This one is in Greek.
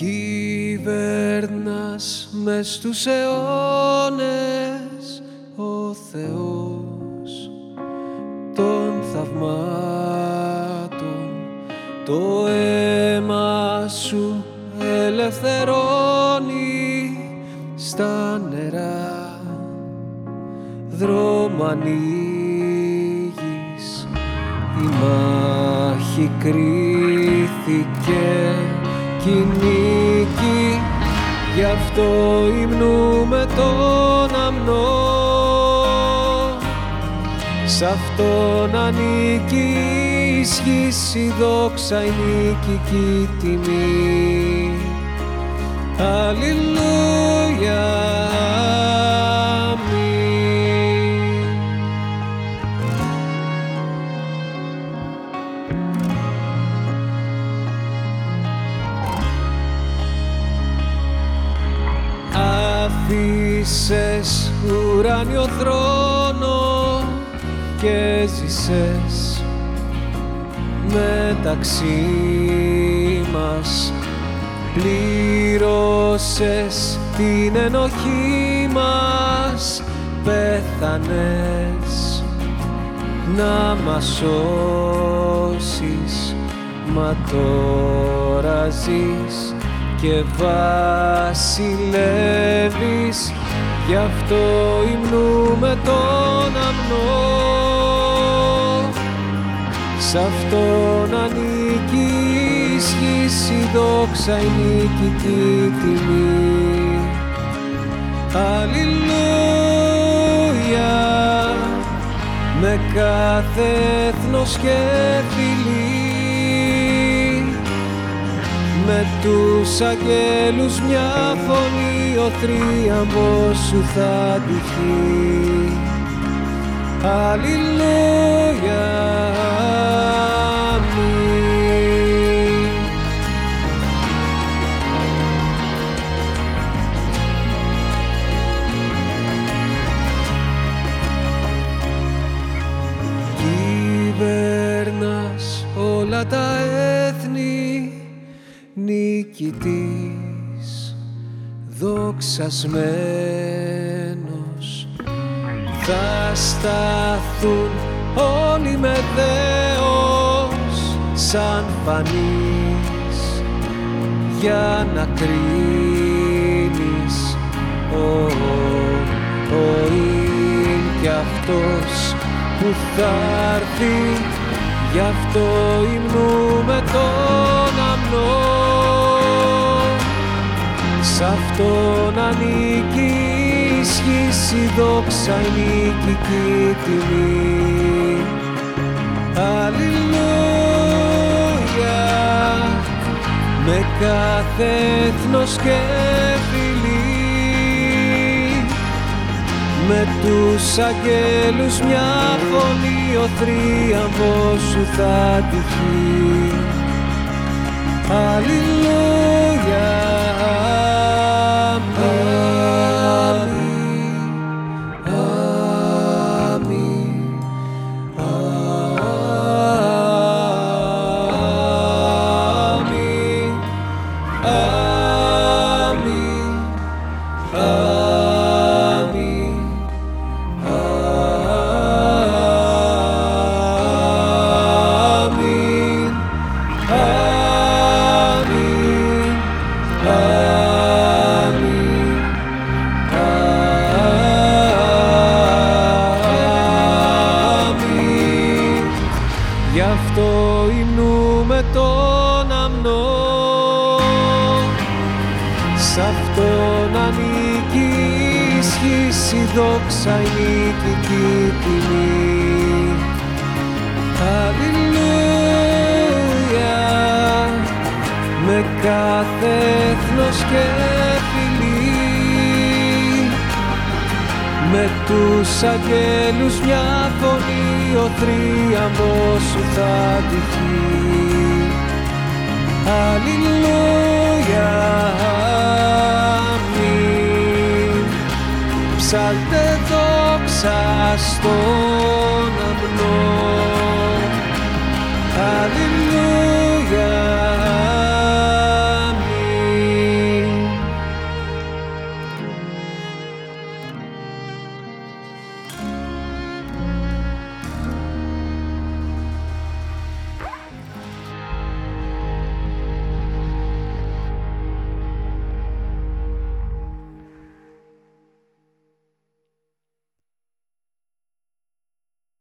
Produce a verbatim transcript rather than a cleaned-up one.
Κυβερνάς μες στους αιώνες ο Θεός των θαυμάτων, το αίμα σου ελευθερώνει στα νερά, δρόμο ανοίγεις, η μάχη κρίθηκε κι η νίκη, γι' αυτό υμνούμε τον αμνό. Σ' αυτόν ανήκει η ισχύς, η δόξα, η νίκη κι η τιμή. Αλληλούια, αμήν. Άφησες ουράνιο θρόνο και ζήσες μεταξύ μας, πλήρωσες την ενοχή μας, πέθανες να μας σώσεις, μα τώρα ζεις και βασιλεύεις, γι' αυτό υμνούμε τον αμνό. Σ' αυτόν ανήκει η ισχύς, η δόξα, η νίκη κι η τιμή. Αλληλούια, με κάθε έθνος και φυλή, με τους αγγέλους μια φωνή, ο θρίαμβος σου θα ντυθεί. Αλληλούια, αμήν. Κυβερνάς όλα τα έθνη, νικητής, δοξασμένος, θα σταθούν όλοι με δέος σαν φανείς, για να κρίνεις. Ο, ο είναι κι αυτός που θα έρθει, γι' αυτό υμνούμε τον αμνό. Σ' αυτόν ανήκει η ισχύς, η δόξα, η νίκη κι η τιμή. Αλληλούια, με κάθε έθνος και φυλή, με τους αγγέλους μια φωνή, ο θρίαμβος σου θα ντυθεί. Αλληλούια, δόξα, η νίκη κι η τιμή. Αλληλούια, με κάθε έθνος και φυλή, με τους αγγέλους μια φωνή, ο θρίαμβος σου θα ντυθεί. Αλληλούια, ψάλτε δόξα στον αμνό. Αλληλούια.